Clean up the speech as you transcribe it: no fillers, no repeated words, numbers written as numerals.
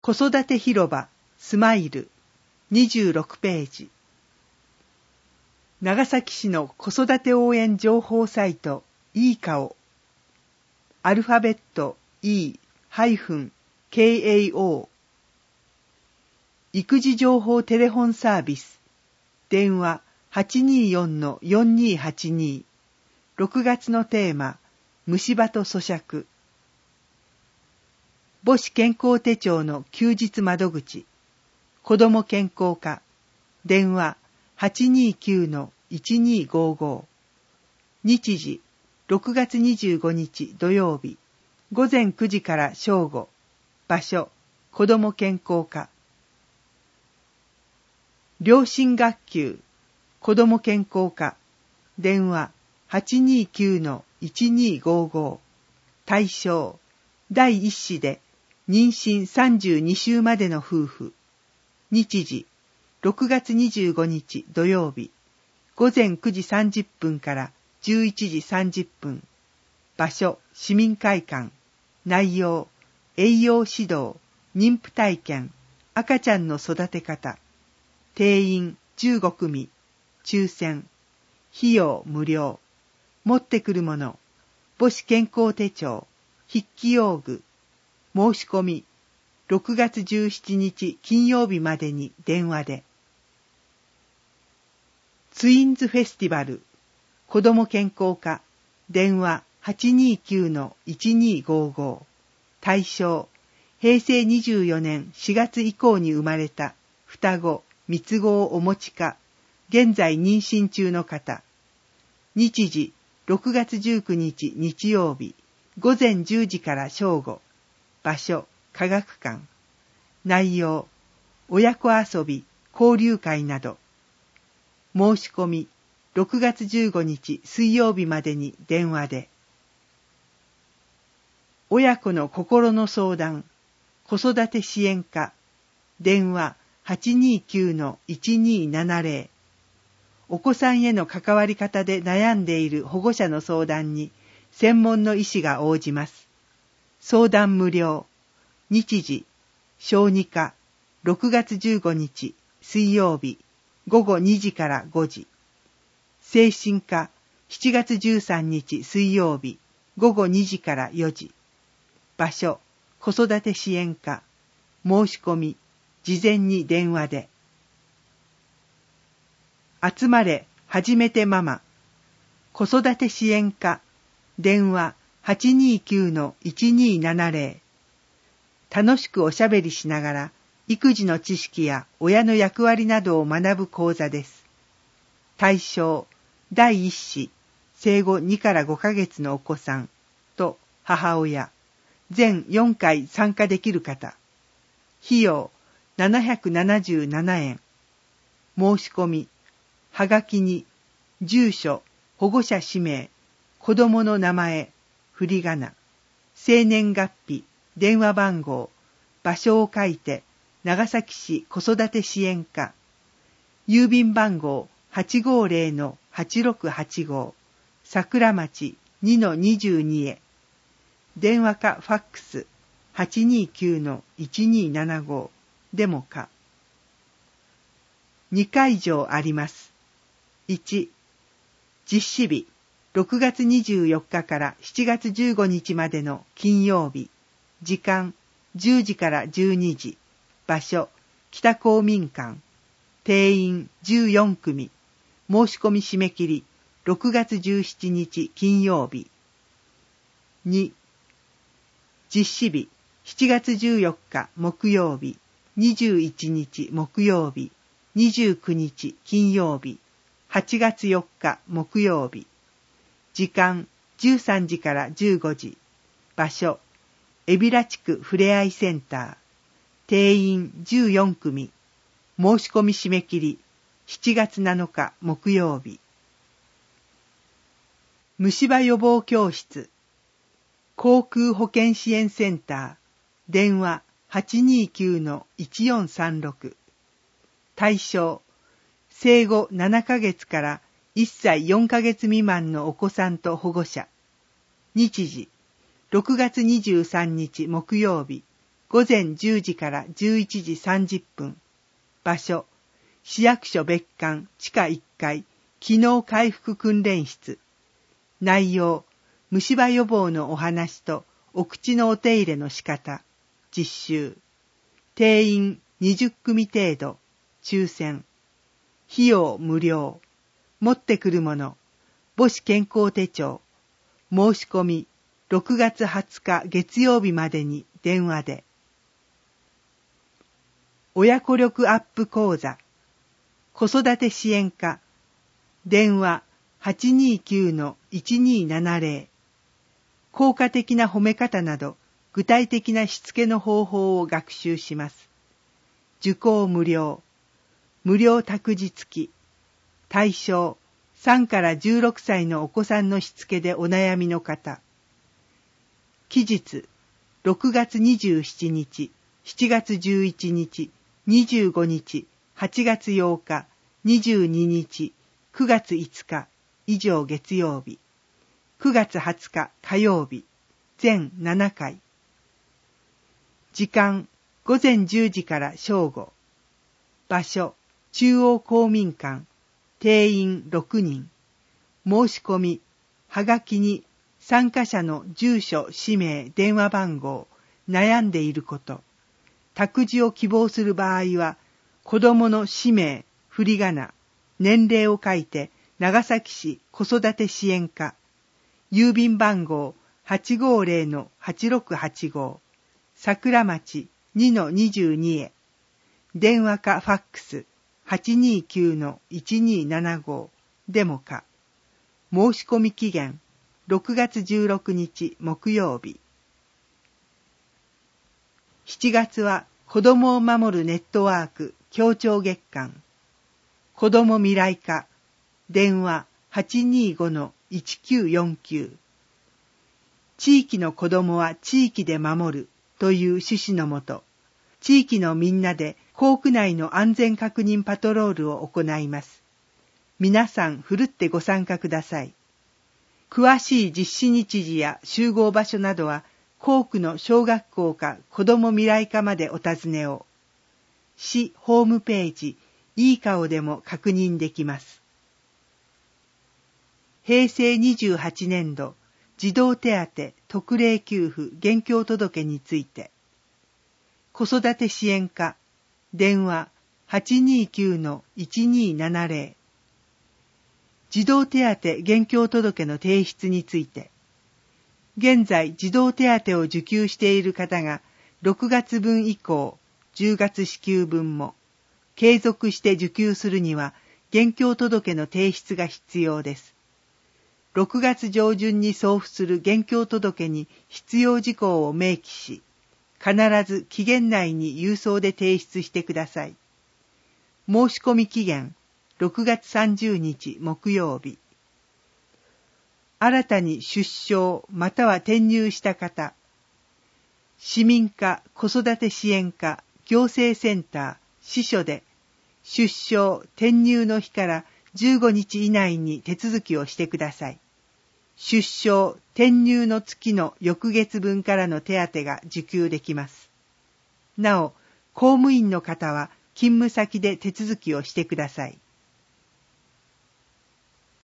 子育て広場スマイル26ページ。長崎市の子育て応援情報サイト いい顔。アルファベット E-KAO。育児情報テレホンサービス。電話 824-4282。6月のテーマ、虫歯と咀嚼。母子健康手帳の休日窓口。子ども健康課。電話 829-1255。日時、6月25日土曜日。午前9時から正午。場所、子ども健康課。良心学級。子ども健康課。電話 829-1255。対象、第一子で妊娠32週までの夫婦。日時、6月25日土曜日。午前9時30分から11時30分。場所、市民会館。内容、栄養指導、妊婦体験、赤ちゃんの育て方。定員15組。抽選。費用無料。持ってくるもの。母子健康手帳。筆記用具。申し込み。6月17日金曜日までに電話で。ツインズフェスティバル。子ども健康課。電話 829-1255。対象。平成24年4月以降に生まれた双子、三つ子をお持ちか、現在妊娠中の方。日時、6月19日日曜日、午前10時から正午。場所、科学館。内容、親子遊び、交流会など。申し込み、6月15日水曜日までに電話で。親子の心の相談、子育て支援課。電話 829-1270。お子さんへの関わり方で悩んでいる保護者の相談に専門の医師が応じます。相談無料。日時、小児科、6月15日水曜日、午後2時から5時。精神科、7月13日水曜日、午後2時から4時。場所、子育て支援課。申し込み、事前に電話で。集まれ、はじめてママ。子育て支援課。電話 829-1270。楽しくおしゃべりしながら、育児の知識や親の役割などを学ぶ講座です。対象、第一子、生後2から5ヶ月のお子さんと母親、全4回参加できる方。費用、777円。申し込み、はがきに、住所、保護者氏名、子供の名前、振り仮名、生年月日、電話番号、場所を書いて、長崎市子育て支援課。郵便番号 850-8685。桜町 2-22 へ。電話かファックス 829-1275。デモか。2会場あります。1、実施日、6月24日から7月15日までの金曜日。時間、10時から12時。場所、北公民館。定員14組。申し込み締め切り、6月17日金曜日。2、実施日、7月14日木曜日、21日木曜日、29日金曜日、8月4日木曜日。時間、13時から15時。場所、海老名地区ふれあいセンター。定員14組。申し込み締め切り、7月7日木曜日。虫歯予防教室。航空保健支援センター。電話 829-1436。対象、生後7ヶ月から1歳4ヶ月未満のお子さんと保護者。日時、6月23日木曜日、 午前10時から11時30分。場所、市役所別館地下1階機能回復訓練室。内容、虫歯予防のお話とお口のお手入れの仕方。実習。定員20組程度。抽選。費用無料。持ってくるもの。母子健康手帳。申し込み6月20日月曜日までに電話で。親子力アップ講座。子育て支援課。電話 829-1270。効果的な褒め方など具体的なしつけの方法を学習します。受講無料。無料託児付き。対象3から16歳のお子さんのしつけでお悩みの方。期日6月27日、7月11日、25日、8月8日、22日、9月5日、以上月曜日。9月20日火曜日、全7回。時間、午前10時から正午。場所、中央公民館。定員6人。申し込み、はがきに参加者の住所、氏名、電話番号、悩んでいること。託児を希望する場合は、子供の氏名、振り仮名、年齢を書いて、長崎市子育て支援課。郵便番号 850-8685。桜町 2-22 へ。電話かファックス 829-1275 デモか。申し込み期限6月16日木曜日。7月は子どもを守るネットワーク協調月間。子ども未来課。電話 825-1949。地域の子どもは地域で守るという趣旨のもと、地域のみんなで校区内の安全確認パトロールを行います。皆さんふるってご参加ください。詳しい実施日時や集合場所などは、校区の小学校か子ども未来課までお尋ねを。市ホームページ、いい顔でも確認できます。平成28年度、児童手当特例給付現況届について。子育て支援課。電話 829-1270。児童手当現況届の提出について。現在児童手当を受給している方が6月分以降、10月支給分も継続して受給するには現況届の提出が必要です。6月上旬に送付する現況届に必要事項を明記し、必ず期限内に郵送で提出してください。申し込み期限6月30日木曜日。新たに出生または転入した方、市民課子育て支援課行政センター支所で出生転入の日から15日以内に手続きをしてください。出生転入の月の翌月分からの手当が受給できます。なお、公務員の方は勤務先で手続きをしてください。